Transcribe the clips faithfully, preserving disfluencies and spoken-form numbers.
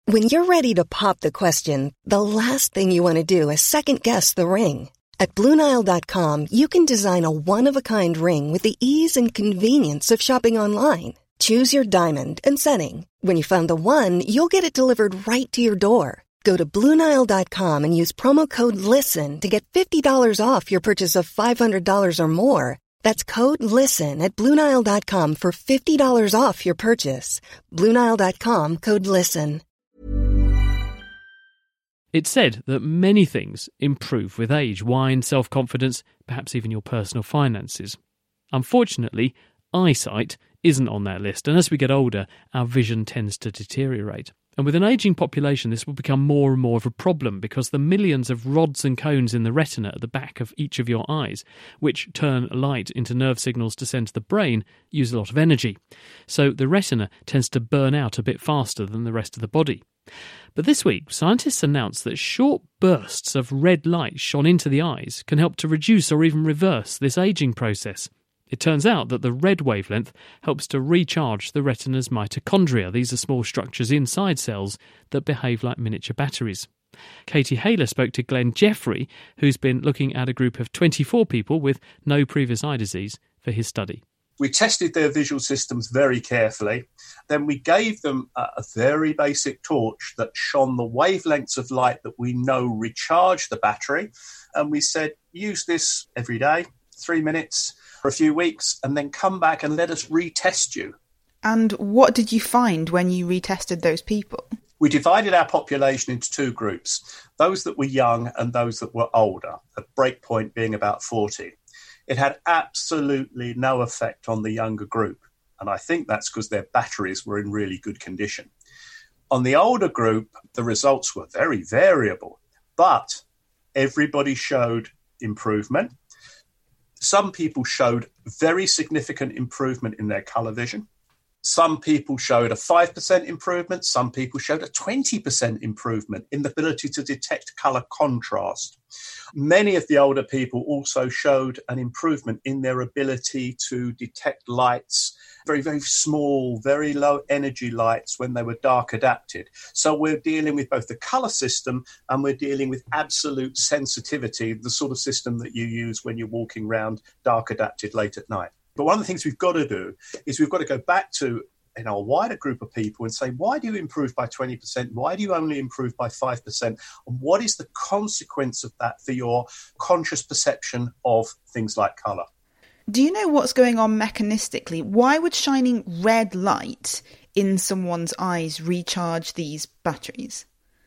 When you're ready to pop the question, the last thing you want to do is second-guess the ring. At Blue Nile dot com, you can design a one-of-a-kind ring with the ease and convenience of shopping online. Choose your diamond and setting. When you find the one, you'll get it delivered right to your door. Go to Blue Nile dot com and use promo code LISTEN to get fifty dollars off your purchase of five hundred dollars or more. That's code LISTEN at Blue Nile dot com for fifty dollars off your purchase. Blue Nile dot com, code LISTEN. It's said that many things improve with age: wine, self-confidence, perhaps even your personal finances. Unfortunately, eyesight isn't on that list, and as we get older, our vision tends to deteriorate. And with an ageing population, this will become more and more of a problem because the millions of rods and cones in the retina at the back of each of your eyes, which turn light into nerve signals to send to the brain, use a lot of energy. So the retina tends to burn out a bit faster than the rest of the body. But this week, scientists announced that short bursts of red light shone into the eyes can help to reduce or even reverse this ageing process. It turns out that the red wavelength helps to recharge the retina's mitochondria. These are small structures inside cells that behave like miniature batteries. Katie Haylor spoke to Glenn Jeffrey, who's been looking at a group of twenty-four people with no previous eye disease for his study. We tested their visual systems very carefully. Then we gave them a, a very basic torch that shone the wavelengths of light that we know recharge the battery. And we said, use this every day, three minutes for a few weeks, and then come back and let us retest you. And what did you find when you retested those people? We divided our population into two groups, those that were young and those that were older, a breakpoint being about forty. It had absolutely no effect on the younger group, and I think that's because their batteries were in really good condition. On the older group, the results were very variable, but everybody showed improvement. Some people showed very significant improvement in their colour vision. Some people showed a five percent improvement. Some people showed a twenty percent improvement in the ability to detect colour contrast. Many of the older people also showed an improvement in their ability to detect lights, very, very small, very low energy lights when they were dark adapted. So we're dealing with both the colour system and we're dealing with absolute sensitivity, the sort of system that you use when you're walking around dark adapted late at night. But one of the things we've got to do is we've got to go back to you know, a wider group of people and say, why do you improve by twenty percent? Why do you only improve by five percent? And what is the consequence of that for your conscious perception of things like colour? Do you know what's going on mechanistically? Why would shining red light in someone's eyes recharge these batteries?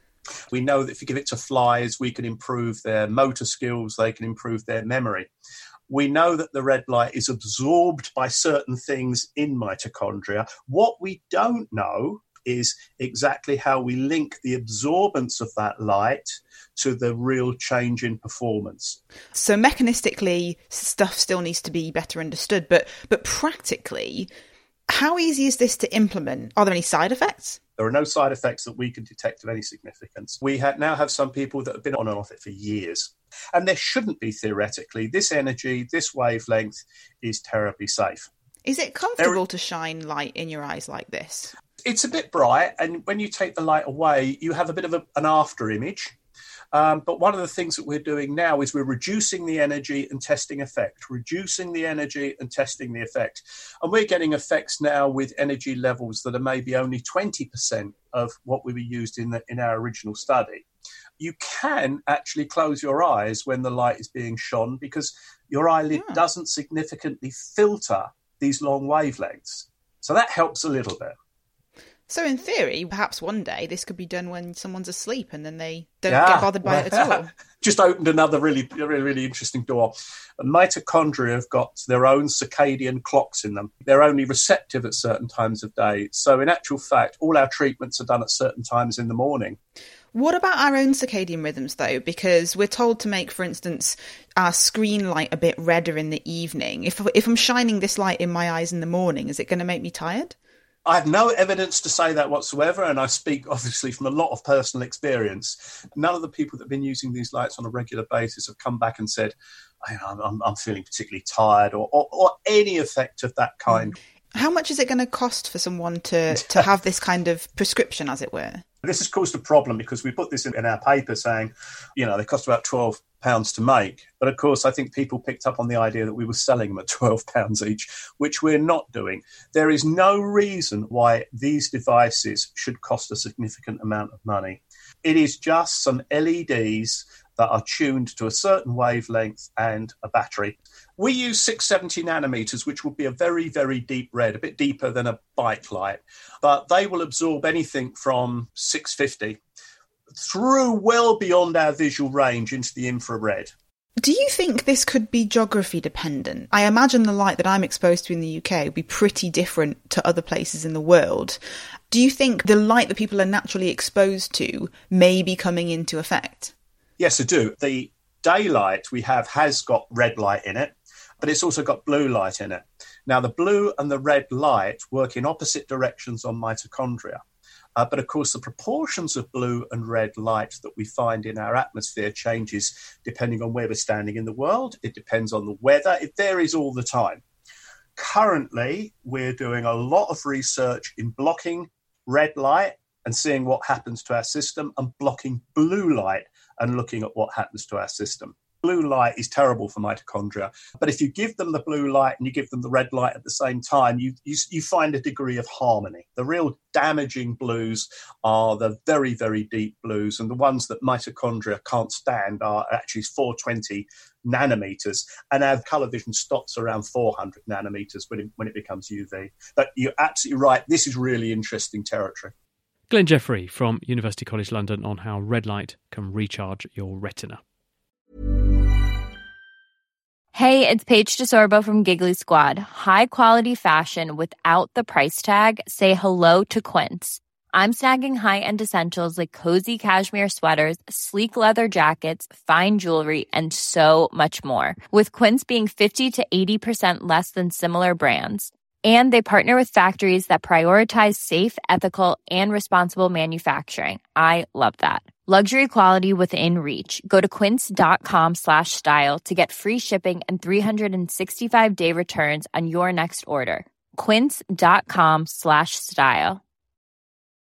We know that if you give it to flies, we can improve their motor skills, they can improve their memory. We know that the red light is absorbed by certain things in mitochondria. What we don't know is exactly how we link the absorbance of that light to the real change in performance. So mechanistically, stuff still needs to be better understood, but but practically, how easy is this to implement? Are there any side effects? There are no side effects that we can detect of any significance. We ha- now have some people that have been on and off it for years. And there shouldn't be, theoretically. This energy, this wavelength is terribly safe. Is it comfortable there... to shine light in your eyes like this? It's a bit bright, and when you take the light away, you have a bit of a, an after image. Um, but one of the things that we're doing now is we're reducing the energy and testing effect, reducing the energy and testing the effect. And we're getting effects now with energy levels that are maybe only twenty percent of what we were used in, the, in our original study. You can actually close your eyes when the light is being shone because your eyelid yeah. doesn't significantly filter these long wavelengths. So that helps a little bit. So in theory, perhaps one day this could be done when someone's asleep and then they don't yeah. get bothered by it at all. Just opened another really, really, really interesting door. Mitochondria have got their own circadian clocks in them. They're only receptive at certain times of day. So in actual fact, all our treatments are done at certain times in the morning. What about our own circadian rhythms, though? Because we're told to make, for instance, our screen light a bit redder in the evening. If if I'm shining this light in my eyes in the morning, is it going to make me tired? I have no evidence to say that whatsoever, and I speak obviously from a lot of personal experience. None of the people that have been using these lights on a regular basis have come back and said, I'm, I'm feeling particularly tired or, or, or any effect of that kind. How much is it going to cost for someone to, to have this kind of prescription, as it were? This has caused a problem because we put this in, in our paper saying, you know, they cost about twelve pounds to make. But of course, I think people picked up on the idea that we were selling them at twelve pounds each, which we're not doing. There is no reason why these devices should cost a significant amount of money. It is just some L E Ds that are tuned to a certain wavelength and a battery. We use six seventy nanometers, which will be a very, very deep red, a bit deeper than a bike light. But they will absorb anything from six fifty through well beyond our visual range into the infrared. Do you think this could be geography dependent? I imagine the light that I'm exposed to in the U K would be pretty different to other places in the world. Do you think the light that people are naturally exposed to may be coming into effect? Yes, I do. The daylight we have has got red light in it, but it's also got blue light in it. Now, the blue and the red light work in opposite directions on mitochondria. Uh, but of course, the proportions of blue and red light that we find in our atmosphere changes depending on where we're standing in the world. It depends on the weather. It varies all the time. Currently, we're doing a lot of research in blocking red light and seeing what happens to our system, and blocking blue light and looking at what happens to our system. Blue light is terrible for mitochondria, but if you give them the blue light and you give them the red light at the same time, you, you, you find a degree of harmony. The real damaging blues are the very, very deep blues, and the ones that mitochondria can't stand are actually four twenty nanometers, and our colour vision stops around four hundred nanometers when it, when it becomes U V. But you're absolutely right, this is really interesting territory. Glenn Jeffrey from University College London on how red light can recharge your retina. Hey, it's Paige DeSorbo from Giggly Squad. High quality fashion without the price tag. Say hello to Quince. I'm snagging high-end essentials like cozy cashmere sweaters, sleek leather jackets, fine jewelry, and so much more. With Quince being fifty to eighty percent less than similar brands. And they partner with factories that prioritize safe, ethical, and responsible manufacturing. I love that. Luxury quality within reach. Go to quince.com slash style to get free shipping and three sixty-five day returns on your next order. Quince.com slash style.